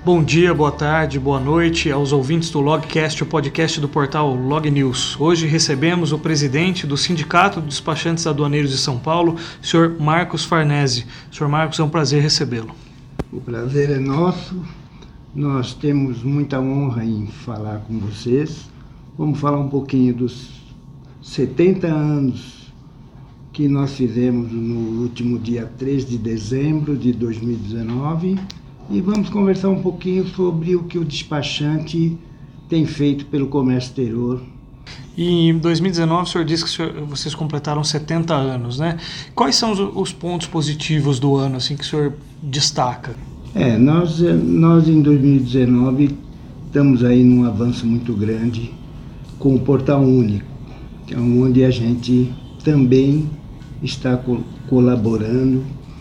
Bom dia, boa tarde, boa noite aos ouvintes do Logcast, o podcast do portal Log News. Hoje recebemos o presidente do Sindicato de Despachantes Aduaneiros de São Paulo, Sr. Marcos Farnese. Sr. Marcos, é um prazer recebê-lo. O prazer é nosso, nós temos muita honra em falar com vocês. Vamos falar um pouquinho dos 70 anos que nós fizemos no último dia 3 de dezembro de 2019 e vamos conversar um pouquinho sobre o que o despachante tem feito pelo comércio exterior. E em 2019 o senhor disse que vocês completaram 70 anos, né? Quais são os pontos positivos do ano assim, que o senhor destaca? Nós em 2019 estamos aí num avanço muito grande com o Portal Único, onde a gente também está colaborando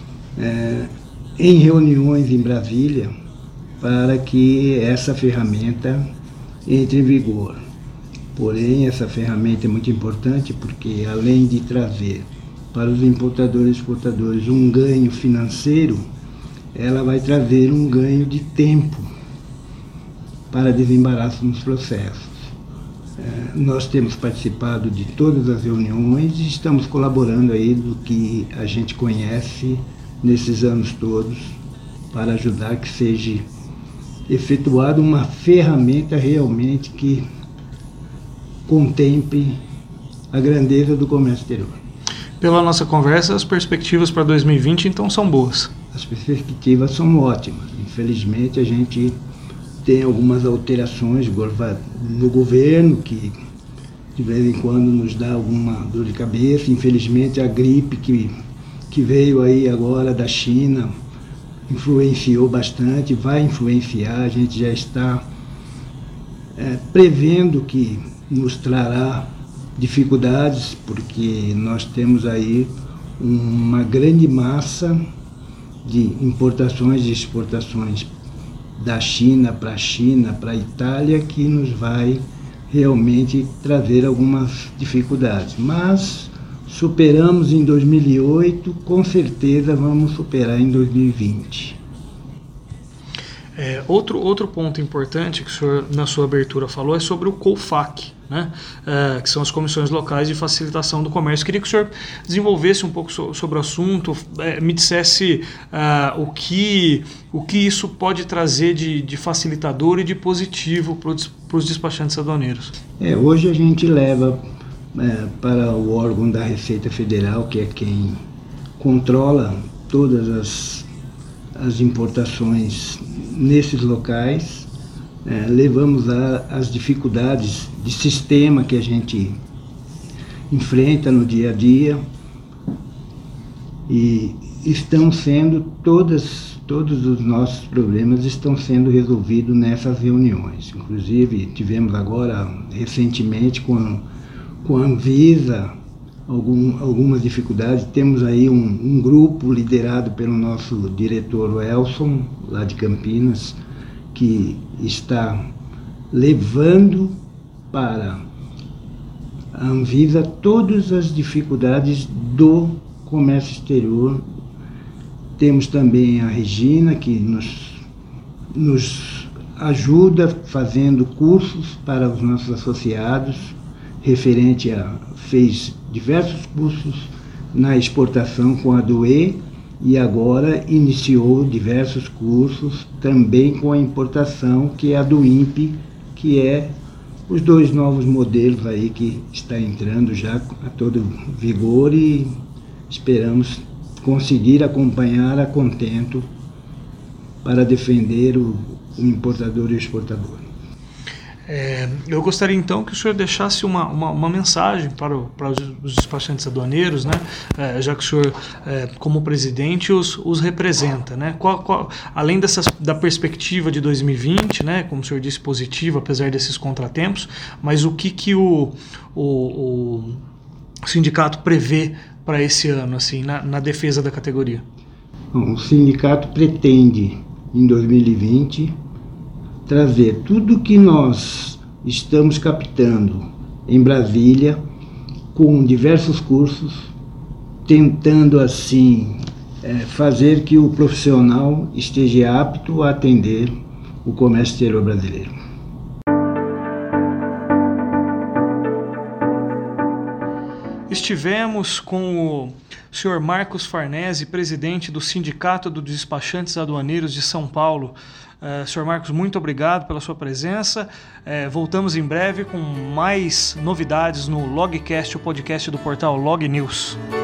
em reuniões em Brasília para que essa ferramenta entre em vigor. Porém, essa ferramenta é muito importante porque, além de trazer para os importadores e exportadores um ganho financeiro, ela vai trazer um ganho de tempo para desembaraço nos processos. Nós temos participado de todas as reuniões e estamos colaborando aí do que a gente conhece nesses anos todos para ajudar que seja efetuada uma ferramenta realmente que contemple a grandeza do comércio exterior. Pela nossa conversa, as perspectivas para 2020 então são boas. As perspectivas são ótimas. Infelizmente a gente tem algumas alterações no governo que de vez em quando nos dá alguma dor de cabeça. Infelizmente a gripe que veio aí agora da China influenciou bastante, vai influenciar, a gente já está prevendo que nos trará dificuldades, porque nós temos aí uma grande massa de importações e exportações da China, para a Itália, que nos vai realmente trazer algumas dificuldades. Mas superamos em 2008, com certeza vamos superar em 2020. Outro ponto importante que o senhor, na sua abertura, falou é sobre o COFAC, né? Que são as Comissões Locais de Facilitação do Comércio. Queria que o senhor desenvolvesse um pouco sobre o assunto, me dissesse o que isso pode trazer de facilitador e de positivo para os despachantes aduaneiros. Hoje a gente leva para o órgão da Receita Federal, que é quem controla todas as importações nesses locais, levamos as dificuldades de sistema que a gente enfrenta no dia a dia e estão sendo todos os nossos problemas estão sendo resolvidos nessas reuniões. Inclusive tivemos agora recentemente com a Anvisa algumas dificuldades. Temos aí um grupo liderado pelo nosso diretor Elson, lá de Campinas, que está levando para a Anvisa todas as dificuldades do comércio exterior. Temos também a Regina, que nos ajuda fazendo cursos para os nossos associados, fez diversos cursos na exportação com a DOE e agora iniciou diversos cursos também com a importação, que é a do INPE, que é os dois novos modelos aí que está entrando já a todo vigor e esperamos conseguir acompanhar a contento para defender o importador e o exportador. Eu gostaria então que o senhor deixasse uma mensagem para os despachantes aduaneiros, né? Já que o senhor, como presidente, os representa, né? Além da perspectiva de 2020, né? Como o senhor disse, positiva, apesar desses contratempos, mas o que o sindicato prevê para esse ano, assim, na defesa da categoria? Bom, o sindicato pretende, em 2020, trazer tudo que nós estamos captando em Brasília, com diversos cursos, tentando assim fazer que o profissional esteja apto a atender o comércio exterior brasileiro. Estivemos com o senhor Marcos Farnese, presidente do Sindicato dos Despachantes Aduaneiros de São Paulo. Senhor Marcos, muito obrigado pela sua presença. Voltamos em breve com mais novidades no Logcast, o podcast do portal Log News.